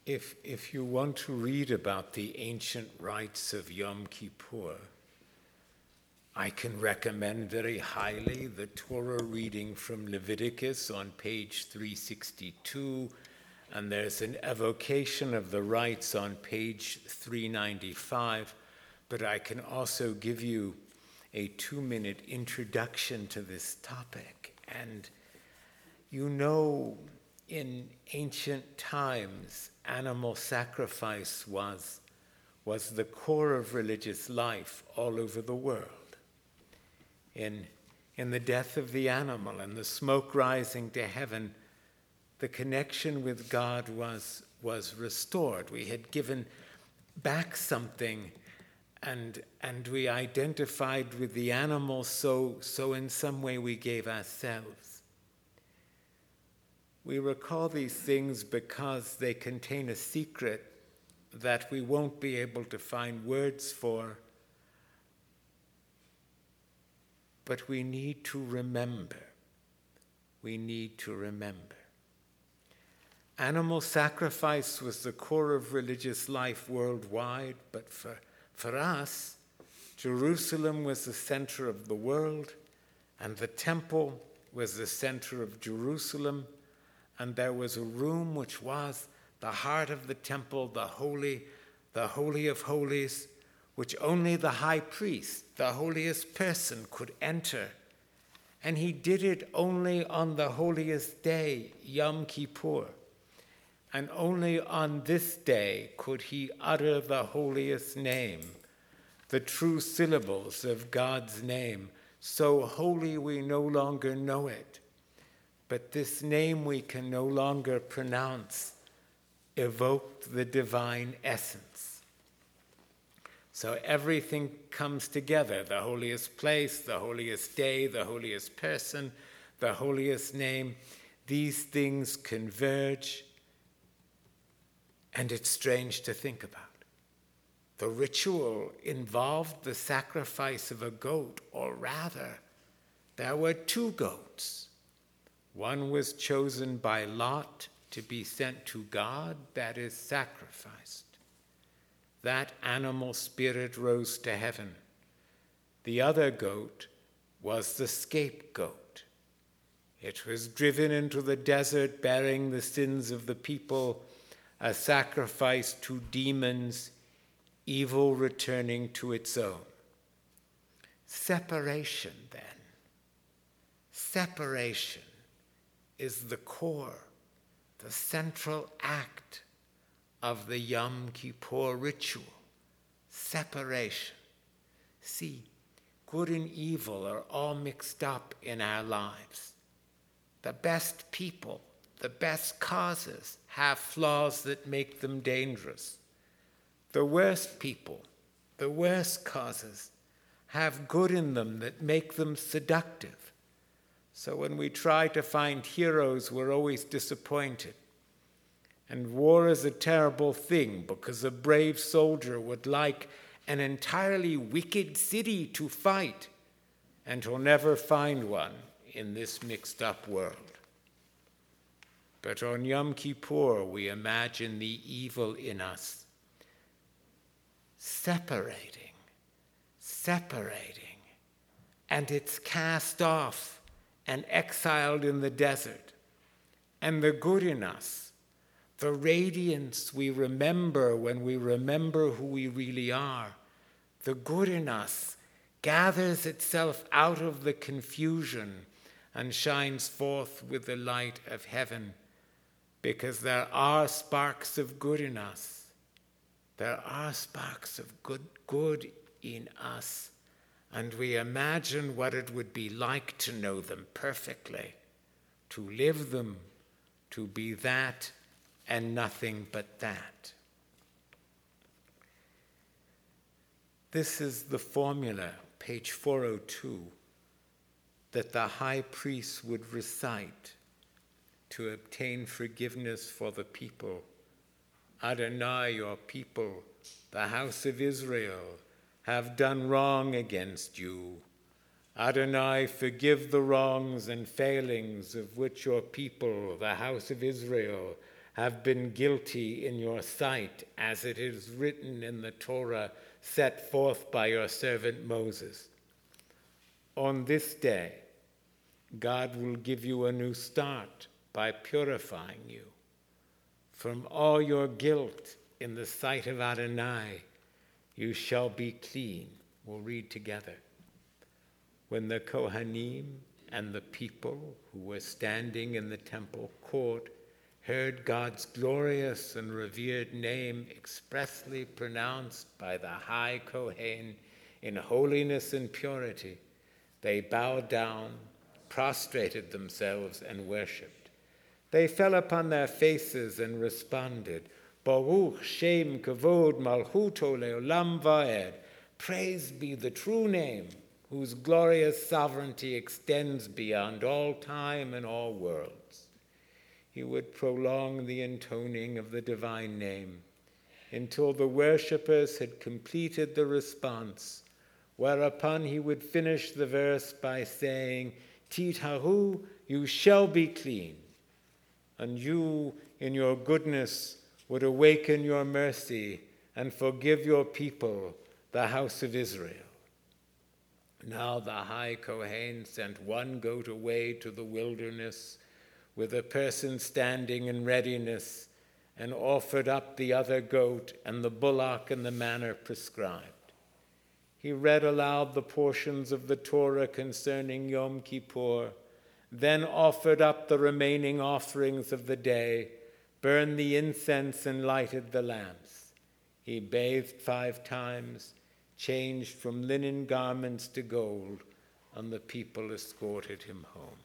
If you want to read about the ancient rites of Yom Kippur, I can recommend very highly the Torah reading from Leviticus on page 362, and there's an evocation of the rites on page 395, but I can also give you a 2-minute introduction to this topic. And you know, in ancient times, animal sacrifice was the core of religious life all over the world. In the death of the animal and the smoke rising to heaven, the connection with God was restored. We had given back something, and we identified with the animal, so in some way we gave ourselves. We recall these things because they contain a secret that we won't be able to find words for, but we need to remember. We need to remember. Animal sacrifice was the core of religious life worldwide, but for us, Jerusalem was the center of the world, and the temple was the center of Jerusalem, and there was a room which was the heart of the temple, the Holy of Holies, which only the high priest, the holiest person, could enter. And he did it only on the holiest day, Yom Kippur. And only on this day could he utter the holiest name, the true syllables of God's name. So holy we no longer know it, but this name we can no longer pronounce evoked the divine essence. So everything comes together, the holiest place, the holiest day, the holiest person, the holiest name. These things converge, and it's strange to think about. The ritual involved the sacrifice of a goat, or rather, there were 2 goats. One was chosen by lot to be sent to God, that is, sacrificed. That animal spirit rose to heaven. The other goat was the scapegoat. It was driven into the desert bearing the sins of the people, a sacrifice to demons, evil returning to its own. Separation, then. Separation is the core, the central act of the Yom Kippur ritual. Separation. See, good and evil are all mixed up in our lives. The best people, the best causes have flaws that make them dangerous. The worst people, the worst causes have good in them that make them seductive. So when we try to find heroes, we're always disappointed. And war is a terrible thing because a brave soldier would like an entirely wicked city to fight, and he'll never find one in this mixed-up world. But on Yom Kippur, we imagine the evil in us separating, and it's cast off and exiled in the desert. And the good in us, the radiance we remember when we remember who we really are, the good in us gathers itself out of the confusion and shines forth with the light of heaven, because there are sparks of good in us. There are sparks of good in us, and we imagine what it would be like to know them perfectly, to live them, to be that and nothing but that. This is the formula, page 402, that the high priest would recite to obtain forgiveness for the people. Adonai, your people, the house of Israel, have done wrong against you. Adonai, forgive the wrongs and failings of which your people, the house of Israel, have been guilty in your sight, as it is written in the Torah set forth by your servant Moses. On this day, God will give you a new start by purifying you from all your guilt in the sight of Adonai. You shall be clean. We'll read together. When the Kohanim and the people who were standing in the temple court heard God's glorious and revered name expressly pronounced by the high Kohen in holiness and purity, they bowed down, prostrated themselves, and worshipped. They fell upon their faces and responded, Baruch Shem Kavod Malchuto Leolam Vaed. Praise be the true name, whose glorious sovereignty extends beyond all time and all worlds. He would prolong the intoning of the divine name until the worshippers had completed the response, whereupon he would finish the verse by saying, Titharu, you shall be clean, and you in your goodness would awaken your mercy and forgive your people, the house of Israel. Now the high Kohen sent one goat away to the wilderness with a person standing in readiness, and offered up the other goat and the bullock in the manner prescribed. He read aloud the portions of the Torah concerning Yom Kippur, then offered up the remaining offerings of the day, burned the incense and lighted the lamps. He bathed 5 times, changed from linen garments to gold, and the people escorted him home.